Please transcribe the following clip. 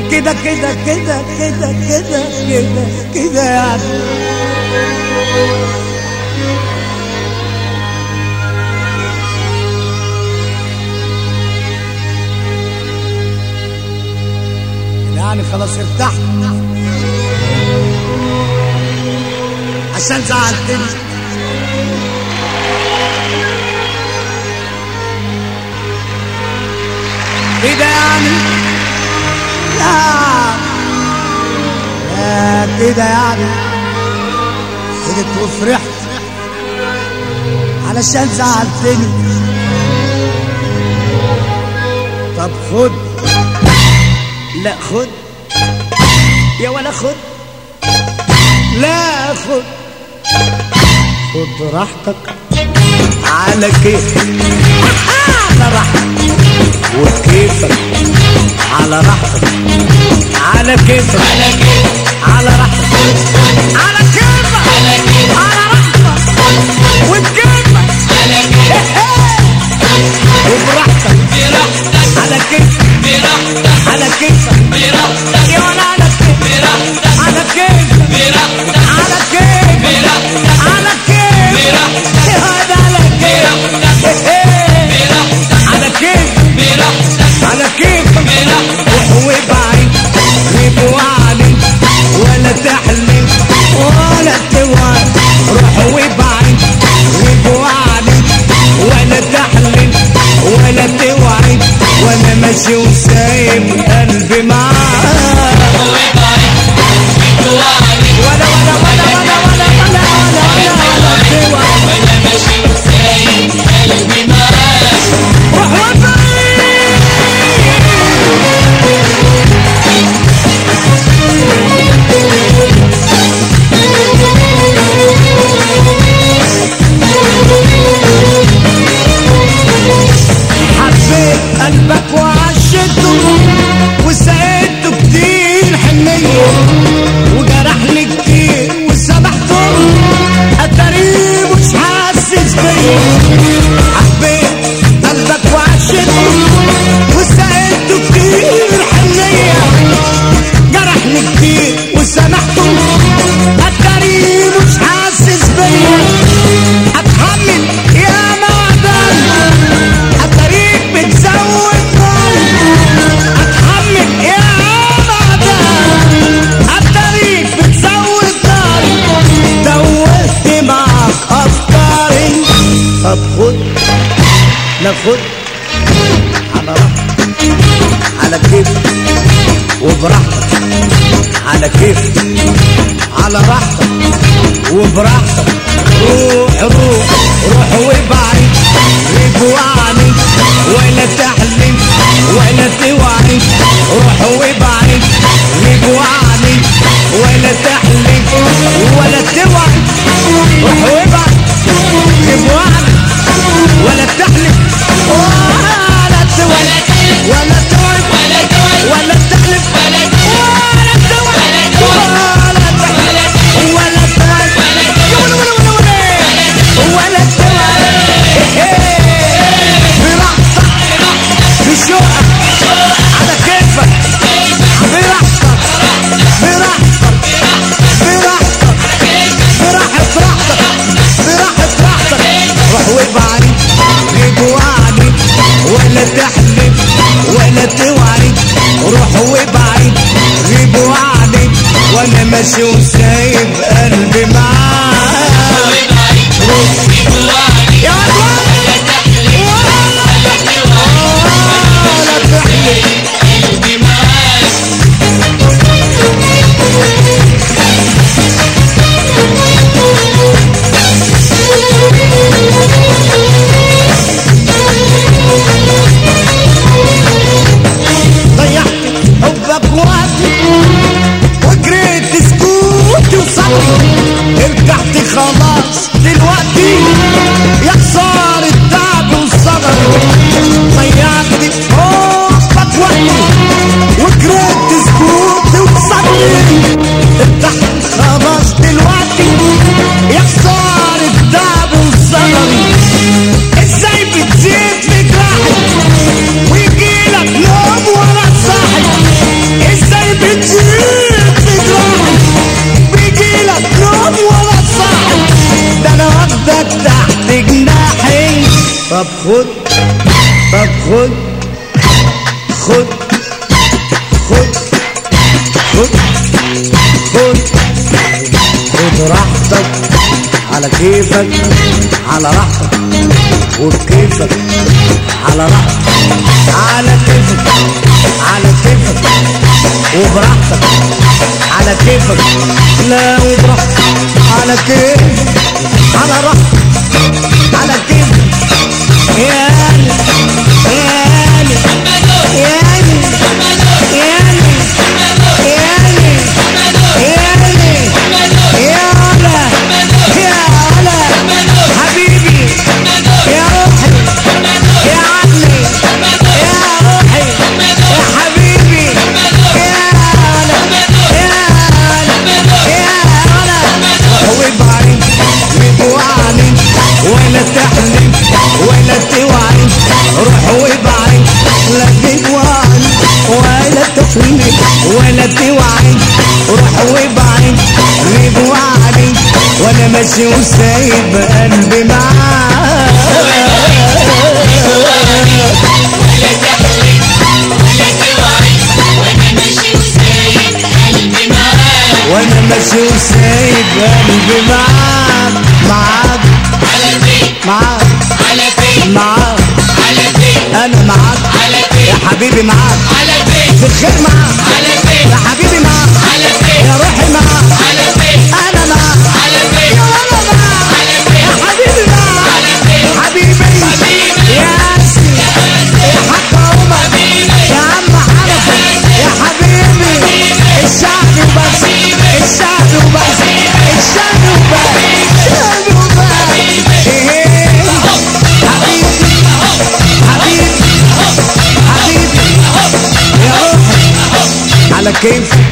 كده كده كده كده كده كده كده يعني. يعني خلاص ارتحت عشان زعلتني. كده يعني لا كده يعني سكت وفرحت علشان زعلتني. طب خد، لا خد يا ولا خد، لا خد، خد راحتك على كيفك على راحتك، وكيفك على راحتك على كيفك على راحتك على كيفك على راحتك وبكيفك وبراحتك على كيفك على كيفك يا ولا على كيفك على كيفك على كيفك على كيفك هذا على كيفك على كيفك على كيفك وهو بعيد وبوعلي ولا تحلم ولا توعد. روح وبعيد وبوعلي ولا تحلم ولا توعد، وانا ماشي وسايب قلبي معاك. ولا ولا ولا ولا ولا ولا ولا ولا توعد، وانا ماشي وسايب قلبي معاك. روح وبعيد حبيت قلبك وعشته وسقيته كتير حنية وجرحني كتير وسامحته اتاريه مش حاسس بيا. حبيت قلبك وعشته وسقيته كتير حنية جرحني كتير وسامحته اتاريه مش حاسس بيا. اتحمل يا معدن اتاريك بتزود نار، اتحمل يا معدن اتاريك بتزود نار، دوست معاك افكاري. طب خد، لا خد على راحتك على كيفك وبراحتك على كيفك على راحتك وبراحتك. روح روح روح وبعيد وبوعلي ولا تحلم ولا توعد. روح وبعيد وبوعلي ولا تحلم ولا توعد. روح وبعيد وبوعلي ولا تحلم ولا توعد ولا توعد ولا تحلم ولا توعد ولا تحلم ولا توعد ولا توعد. براحتك بشوقك على كيفك، براحتك براحتك براحتك براحة راحتك براحة راحتك. روح وبعيد وبوعدي ولا تحلم ولا توعد. روح وبعيد وبوعدي وانا ماشي وسايب قلبي معاك. يا ولا تحلم قلبي معاك. ضيعت حبك وقتي وجريت سكوتي وصبري، رجعت خلاص دلوقتي يا خسارة التعب والصبر. ضيعت حبك وقتي وجريت سكوتي وصبري، رجعت خلاص دلوقتي يا خسارة التعب والصبر. ازاي بتزيد في جراحي ويجيلك نوم ولا صاحي؟ ازاي طب خد طب خد خد خد خد خد خد راحتك على كيفك على راحتك وبكيفك على راحتك على كيفك على كيفك وبراحتك على كيفك لا وبراحتك على كيفك على راحتك على كيفك يالي يالي يالي يالي يالي يالي يالا يالا حبيبي يا روحي يا عقلي يا روحي يا حبيبي يالا يالا يالا وبعين وبوعني ولا تحلم ولا توعي روح وبعين لا توعي ولا تحلم ولا توعي روح وبعين وبوعني وانا ماشي وسايب قلبي معاك ولا تحلم ولا توعي وانا ماشي وسايب قلبي معاك وانا ماشي وسايب قلبي معاك معاك على فين معاك على فين معاك على فين انا معاك على فين يا حبيبي معاك على فين في الخير معاك على فين يا حبيبي معاك على فين يا روحي معاك على فين انا معاك على فين يا انا معاك على فين يا حبيبي معاك على فين حبيبي يا اسي يا حق عمر يا عم حنفي يا حبيبي الشعب وبس الشعب وبس الشعب وبس الشعب وبس حبيبي حبيبي حبيبي يا روحي على كيفك